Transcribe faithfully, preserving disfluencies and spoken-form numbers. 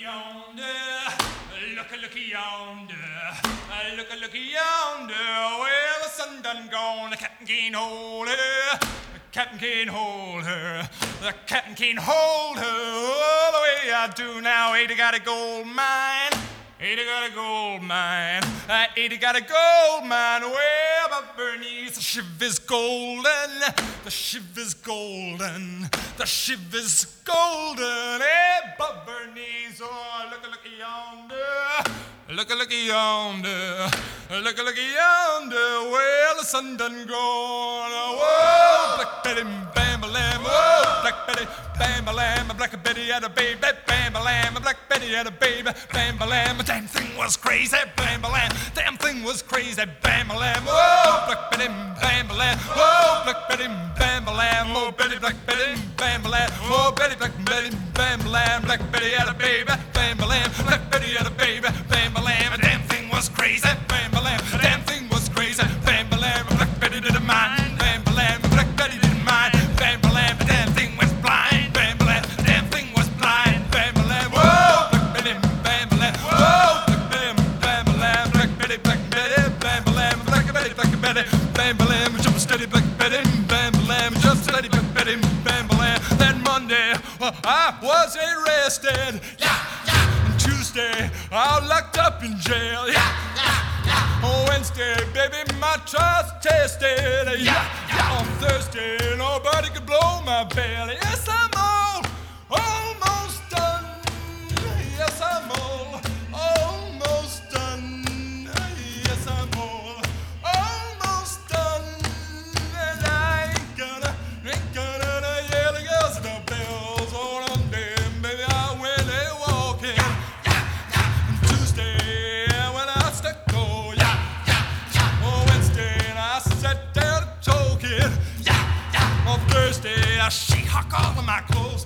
yonder, look a looky yonder, look a looky yonder. Well, the sun done gone, the captain can't hold her, the captain can't hold her, the captain can't hold her. Oh, the way I do now, ain't got a gold mine. Ada got a gold mine, uh, Ada got a gold mine. Well, but Bernice, the shiv is golden, the shiv is golden, the shiv is golden. Hey, but Bernice, oh, look a look yonder, look a look yonder, look a look yonder. Well, the sun done gone. Whoa, Black Betty, bam, lamb. Whoa, Black Betty, bam, lamb. Black Betty had a baby, bam, lamb. Black Betty had a baby, bam, lamb. Damn thing was crazy, bam, lamb. Damn thing was crazy, bam, lamb. Whoa, Black Betty, bam, lamb. Whoa, Black Betty, bam, lamb. Oh, Betty, Black Betty, bam, lamb. Oh, Betty, Black Betty, bam, lamb. Black Betty had a baby, bam, lamb. Black Betty had a baby, bam, lamb. Damn thing was crazy, bam, lamb. Damn thing was crazy, bam, lamb. Black Betty didn't mind, bam, lamb. Black Betty didn't mind, bam, lamb. Damn thing was blind, bam, lamb. Damn thing was blind, bam, lamb. Whoa, Black Betty, bam, lamb. Whoa, Black Betty, bam, lamb. Black Betty, Black Betty, bam, lamb. Black Betty, Black Betty, bam, lamb. Jump steady, Black Betty, bam, lamb. Jump steady, Black Betty, bam, lamb. That Monday, well, I was arrested. Yeah, yeah. And Tuesday, I was locked up in jail. Yeah, yeah, yeah. On Wednesday, baby, my trial's tested. Yeah, yeah. On Thursday, nobody could blow my belly. Yes, I'm all almost done. Yes, I'm all almost done. Yes, I'm all almost done. And I ain't gonna, ain't gonna yell the girls and the bells on Monday. Baby, I went a walking. And Tuesday, when I stuck go, yeah, yeah, yeah. On Wednesday, I sat down choking. Yeah, yeah. On Thursday, I she-hawk all of my clothes.